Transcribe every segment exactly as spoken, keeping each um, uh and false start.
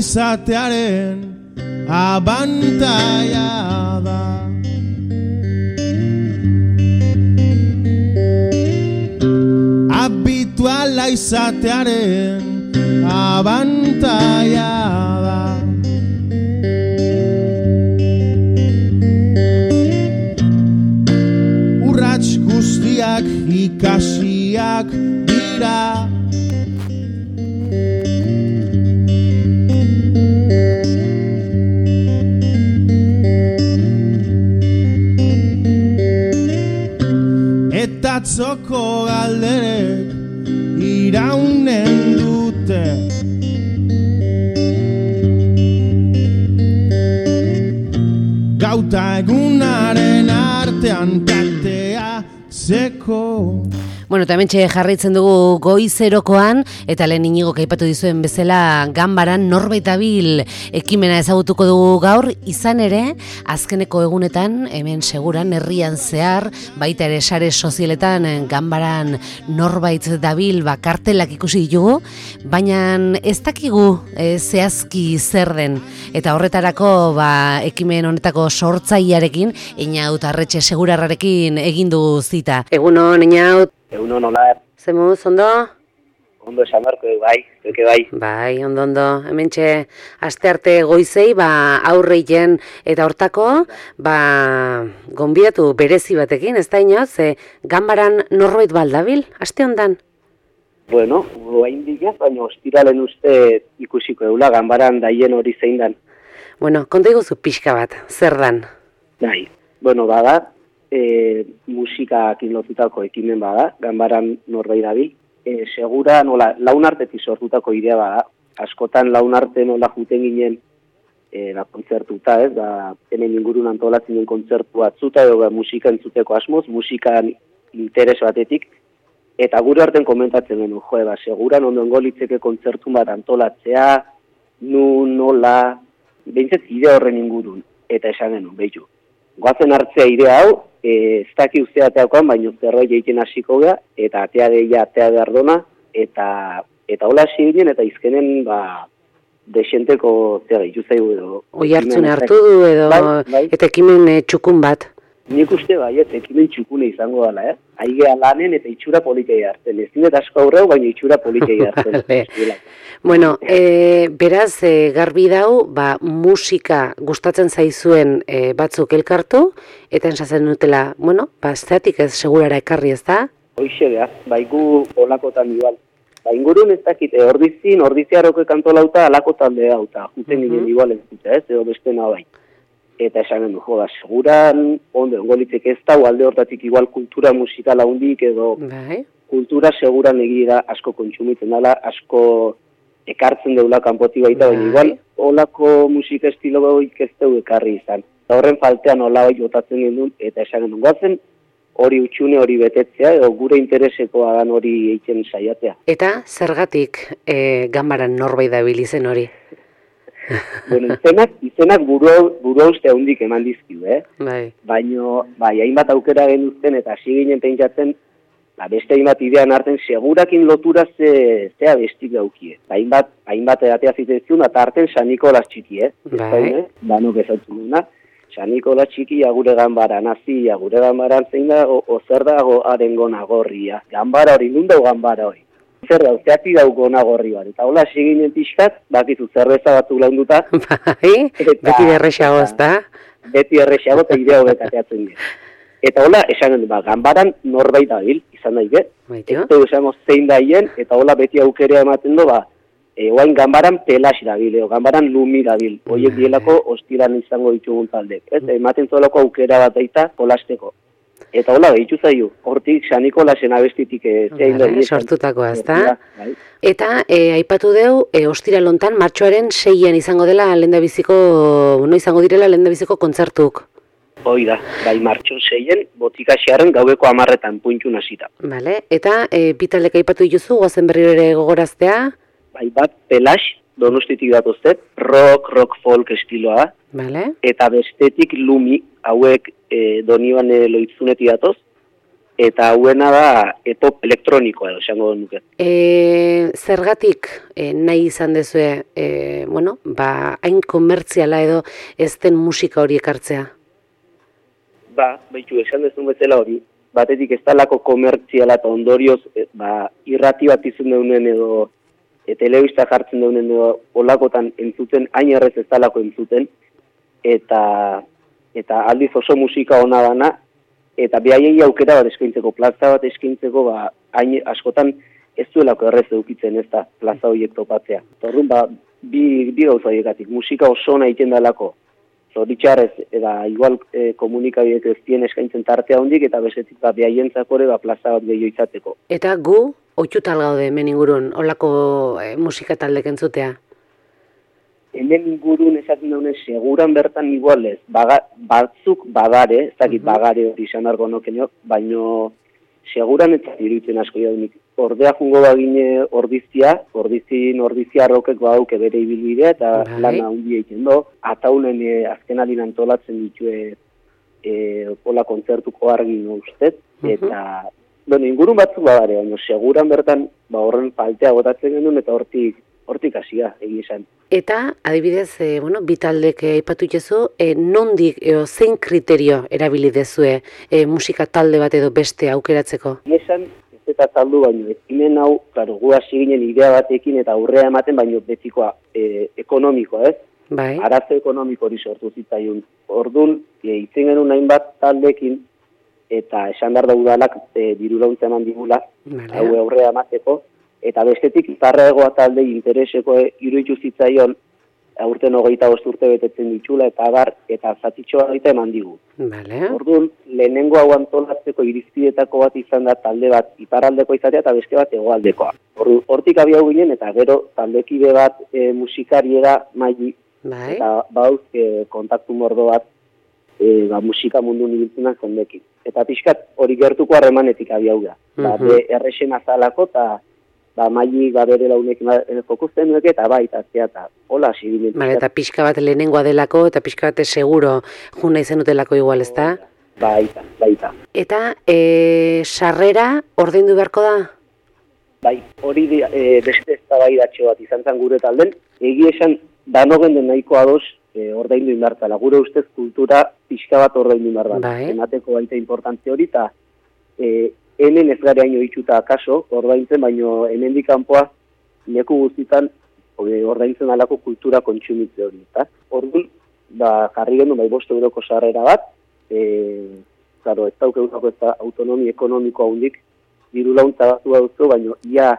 izatearen abantaia da. Habituala izatearen abantaia da. Urrats guztiak ikasiak dira. Eta atzoko galderek iraunen dute. Gauta egunaren artean katea zeko. Bueno, eta hementxe jarraitzen dugu goizerokoan, eta lehen Inigo kaipatu dizuen bezala ganbaran norbait dabil ekimena ezagutuko dugu gaur, izan ere, azkeneko egunetan, hemen seguran, herrian zehar, baita ere sare sozialetan ganbaran norbait dabil kartelak ikusi ditugu, baina ez dakigu e, zehazki zer den, eta horretarako ba, ekimen honetako sortzailearekin, Einaut Arretxe Segurarrarekin egin du zita. Egunon, Einaut. Egunon, hola. Zemuz, ondo? Ondo esan barko, bai, zuke bai. Bai, ondo, ondo. Hementxe, aste arte goizei, ba, aurreien eta hortako, ba, gonbidatu berezi batekin, ez da inoz, ze, ganbaran norbait baldabil, aste hondan? Bueno, guain digaz, baina ostiralen uste ikusiko eula, ganbaran daien hori zein dan. Bueno, konta iguzu pixka bat, zer dan? Bai, bueno, bada, E, musikakin lotutako ekimen bada, ganbaran norbait dabil. E, segura nola, launartetik sortutako idea bada. Askotan launarte nola juten ginen e, da kontzertuta, ez, da hemen ingurun antolatzen den kontzertu batzuta, edo ba, musika entzuteko asmoz, musikan interes batetik, eta gure arten komentatzen genuen, jo, eba, seguran ondoengo litzeke kontzertun bat antolatzea, nu, nola, behintzat idea horren ingurun, eta esan genuen, behitu. Goazen hartzea idea hau, e, ez daki uste ateakoan, baina zerbait egiten hasiko gea, eta atea deia atea behar dona, eta eta hola hasi ginen, eta izkenen, ba, desenteko zera, ituzaigu edo. Oi hartzune hartu du edo, bai, bai. Eta ekimen e, txukun bat. Nik uste bai, ez, ekimen txukune izango dela, eh? Aigea lanen eta itxura politei hartzen. Ez dinet asko aurreu, baina itxura politei hartzen. Bueno, e, beraz, e, garbi dau, ba, musika gustatzen zaizuen e, batzuk elkartu, eta ensatzen dutela, bueno, ba, zeatik ez segurara ekarri, ez da? Hoixe beha, baigu olakotan igual. Ba, ingurun ez dakit, e, ordizin, ordiziarroko kantolauta alakotan beha, eta juten ginen uh-huh. igual ez dute, ez, edo beste nabai. Eta esan gendu, jo, da, seguran, ondo, ongolitzek ez da, alde hortatik igual kultura musikala hundik, edo bai. Kultura seguran egira asko kontsumitzen dela, asko ekartzen deula kanpoti baita, bai. Baina igual, olako musika estilo goik ez deu ekarri izan. Eta horren faltean hola bai jotatzen genuen, eta esan gendu, guazen hori utxune hori betetzea, edo gure interesekoa dan hori eitzen saiatzea. Eta zergatik e, ganbaran norbait dabil izen hori? Bueno, izenak, izenak burua, burua uste hundik eman dizkiu, eh? Bai. Baina, bai, hainbat aukera genuzten eta hasi ginen pentsatzen, ba, beste hainbat idean hartzen, segurakin lotura ze, zea bestik daukie. Hainbat, hainbat edatea ziten ziun, eta hartzen San Nikolas txiki, eh? Bai. Banok ezautzen duna. San Nikolas txiki, agure ganbaran, hazi, agure ganbaran zein da, o, o zer dago arengona gorria. Ganbara hori, nun dau ganbara hori. Zer da, zeati dauko nagorri bat. Eta hola, siginen pixkat, bakizu zerbeza batzuk launduta. Bai, beti errexago, ez da? Beti errexago eta idea hobekateatzen dira. Eta hola, esan gendu, ba, ganbaran norbait dabil, izan daige. Baitio. Eta esango zein daien, eta hola beti aukerea ematen du, ba, e, oain ganbaran pelas dabil, eo, ganbaran lumi dabil. Oiek dielako ostiran izango ditugun taldek. Ez, ematen zolako aukera bat daita polasteko. Eta hola, behitu zaio, hortik San Nikolasen abestitik zein da. Sortutakoa, ez da? Eta, e, aipatu deu, e, ostira lontan, martxoaren seian izango dela lendabiziko, no izango direla lendabiziko kontzertuk. Hoi da, bai martxon seien, botikasiaren gaubeko amarretan puntxun hasita. Vale, eta e, bitaldek aipatu dituzu, guazen berriro ere gogoraztea? Bai bat, Pelax, Donostitik datoztet, rock, rock folk estiloa, vale. Eta bestetik Lumi, hauek e, Donibane Loitzunetik datoz, eta hauena da epop elektronikoa edo esango nuke. E, zergatik e, nahi izan dezue, e, bueno, ba, hain komertziala edo ez den musika hori ekartzea? Ba, baitu, esan dezun bezala hori, batetik ez talako komertziala eta ondorioz, e, ba, irrati bat izan deunen edo, e, telebista jartzen deunen edo, olakotan entzuten, hain errez ez talako entzuten, eta, eta aldiz oso musika ona dana, eta behaiei aukera bat eskaintzeko, plaza bat eskaintzeko, ba, hain askotan ez duelako errez edukitzen ez da plaza horiek topatzea. Orduan, ba, bi, bi gauza horiekatik, musika oso ona egiten dalako, zoritxarrez, eta igual e, komunikabideek ez dien eskaintzen tartea hondik, eta besetik ba, behaientzako ere ba, plaza bat gehiago izateko. Eta gu, ohitutal gaude hemen ingurun, holako e, musika taldek entzutea? Hemen ingurun esaten daunen seguran bertan igualez, baga, batzuk badare, ez dakit bagare hori izan argo nokenio, baino seguran eta iruditzen asko jaunik. Ordea jungo bagine ordizia, ordizin ordizia arrokek badauke bere ibilbidea eta bai. Lana handia egiten do. Ataunen e, azken alin antolatzen ditue e, pola kontzertuko argi ustez, eta bueno, ingurun batzuk badare, baino seguran bertan ba, horren paltea gotatzen genuen eta hortik hortik hasia egia esan. Eta, adibidez, e, bueno, bi taldek aipatu itzezu, e, nondik eo zein kriterio erabili dezue e, musika talde bat edo beste aukeratzeko? Esan, ez eta taldu baino, ekimen hau, klaro, gu hasi ginen idea batekin eta aurrea ematen, baino betikoa e, ekonomikoa, ez? Bai. Arazo ekonomiko hori sortu zitzaiun. Orduan, e, itzen genuen hainbat taldekin, eta esan behar da udalak e, diru laguntza eman digula, vale. Hau aurrea emateko, eta bestetik iparraegoa talde intereseko iruditu zitzaion aurten hogeita bost urte betetzen ditula eta abar eta zatitxoa gaita eman digu. Vale. Orduan, lehenengo hau antolatzeko irizpidetako bat izan da talde bat iparraldeko izatea eta beste bat hegoaldekoa. Ordu, hortik abiau ginen eta gero taldekide bat e, musikariera maili bai. Eta bauz e, kontaktu mordo bat e, ba, musika mundu nibiltzenak zendekin. Eta pixkat hori gertuko harremanetik abiau da. Uh -huh. Ba, errexen azalako eta ba, maili bere launek fokuzten nuke, eta bai, eta eta hola, zibilen. Vale, eta pixka bat lehenengoa delako, eta pixka bat seguro juna izen utelako igual, ez da? Baita, baita. Eta, e, sarrera ordaindu beharko da? Bai, hori e, beste eztabaidatxo bat izan zen gure talden, egia esan, danogen den nahiko ados e, ordaindu inbartala. Gure ustez kultura pixka bat ordaindu inbartala. Bai. Emateko baita importante hori, eta e, hemen ez gara haino itxuta akaso, ordaintzen, baino hemendik kanpoa leku guztitan ordaintzen alako kultura kontsumitze hori. Eta orduan, ba, jarri gendu bai bost euroko sarrera bat, e, claro, ez dauk euroko ez da autonomi ekonomiko handik, diru launtza batu duzu, baino ia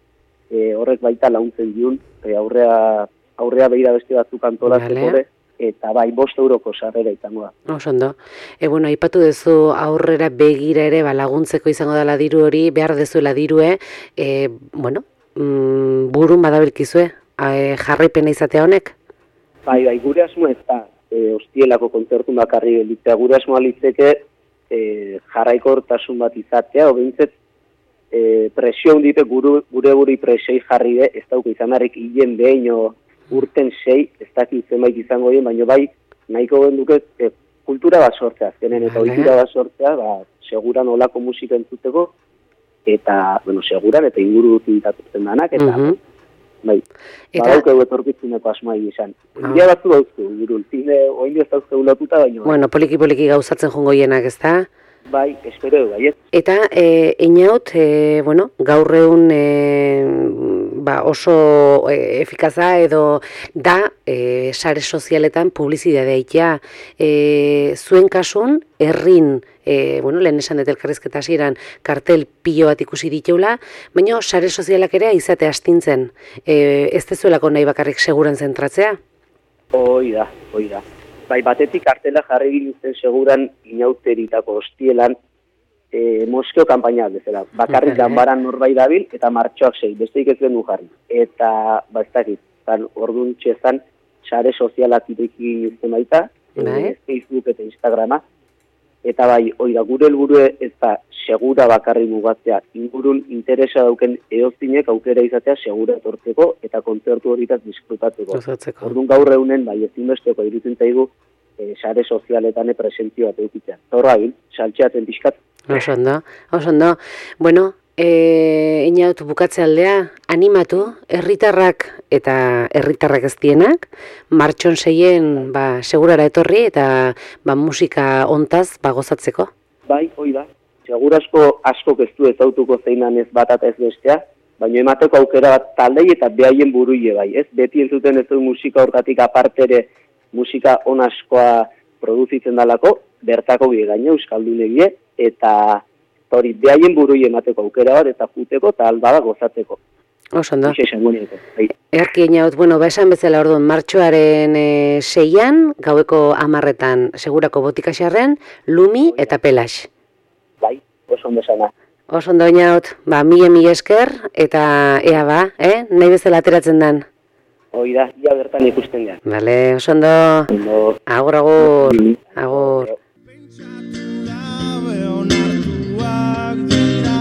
e, horrek baita launtzen diun, e, aurrea, aurrea behira beste batzuk antolatzeko vale. Eta bai, bost euroko sarrera izango da. Osondo. E, bueno, aipatu duzu aurrera begira ere ba, laguntzeko izango dela diru hori, behar dezuela dirue, e, bueno, mm, burun badabilkizue, e, jarraipena izatea honek? Bai, bai, gure asmo ez da, e, ostielako kontzertu bakarri gelitzea, gure asmoa litzeke e, jarraikortasun bat izatea, o behintzet e, presio hundite gure gure guri presioi jarri de, ez dauko izan harrik hilen behin o urten sei, ez dakit zenbait izango dien, baina bai, nahiko genduke e, kultura bat sortzea, azkenen, eta kultura bat sortzea, ba, seguran olako musika entzuteko, eta, bueno, seguran, eta inguru dutintatutzen danak, eta, uh -huh. bai, badauk egu etorkitzuneko asmoa izan. Uh. Ia batzu dauzku, ingurun, zine, oin ez dauzku lotuta, baina... Bueno, poliki-poliki gauzatzen jongo hienak, ez da? Bai, espero, bai, ez. Eta, e, inaut, e, bueno, gaur egun e, ba, oso e, efikaza edo da e, sare sozialetan publizidadea itea. E, zuen kasun, herrin, e, bueno, lehen esan dut elkarrizketa hasieran kartel pilo bat ikusi diteula, baina sare sozialak ere izate astintzen. E, ez dezuelako nahi bakarrik seguran zentratzea? Hoi da, hoi da. Bai, batetik kartela jarri giltzen seguran inauteritako hostielan e, Moskeo kampaina bezala. Bakarrik ganbaran norbait dabil eta martxoak sei, besteik ez gendu jarri. Eta, ba, ez dakit, orduan txezan, sare sozialak ireki giltzen baita, e, Facebook eta Instagrama. Eta bai, hoi da, gure helburue ez da segura bakarri mugatzea, ingurun interesa dauken eozinek aukera izatea segura etortzeko eta kontzertu horitaz disfrutatzeko. Orduan gaur eunen, bai, ezinbesteko irutzen zaigu, e, sare sozialetan presentzio bat eukitzea. Horra hil, saltxeatzen pixkat, Oso ondo, oso ondo. Bueno, e, inaut bukatze aldea, animatu, herritarrak eta herritarrak ez dienak, martxon seien, ba, segurara etorri eta ba, musika ontaz ba, gozatzeko. Bai, hoi da. Segurazko askok ez du ezautuko zeinan ez bat eta ez bestea, baina emateko aukera bat taldei eta behaien buruile bai, ez? Beti entzuten ez du musika hortatik apartere musika on askoa produzitzen dalako, bertako bide gaina euskaldun egie, eta hori behaien buruile emateko aukera bat eta juteko eta albada gozatzeko. Oso ondo. Bai. Erki inaut, bueno, ba esan bezala orduan, martxoaren e, seian, gaueko amarretan, segurako botikaxarren, Lumi eta Pelax. Bai, oso ondo esana. Oso ondo inaut, ba, mila mila esker, eta ea ba, eh? Nahi bezala ateratzen dan. Hoi da, ia bertan ikusten da. Bale, oso ondo. Ondo. Agur, agur. Agur. Pentsatu gabe onartuak dira.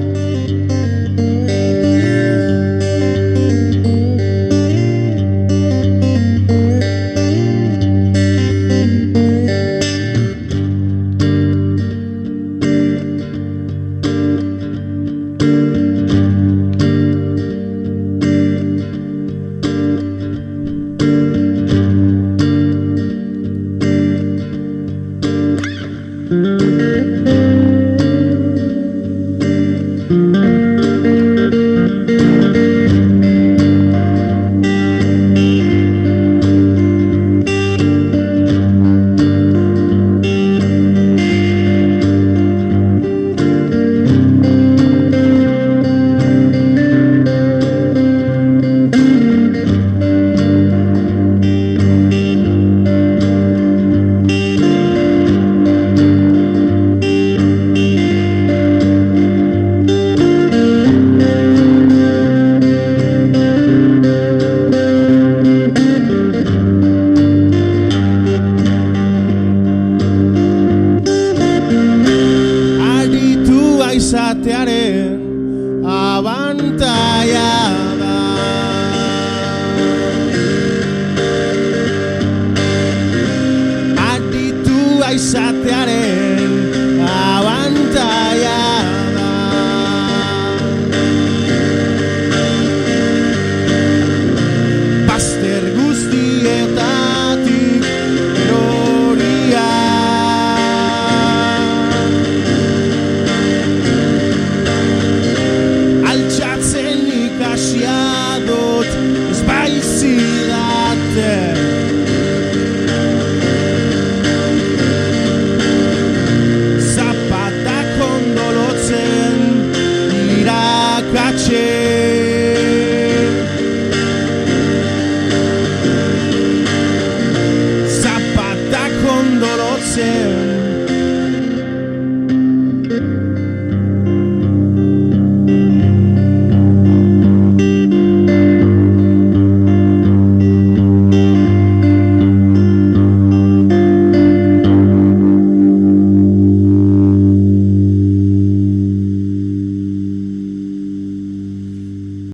izatearen abantaia da. Aditua izatearen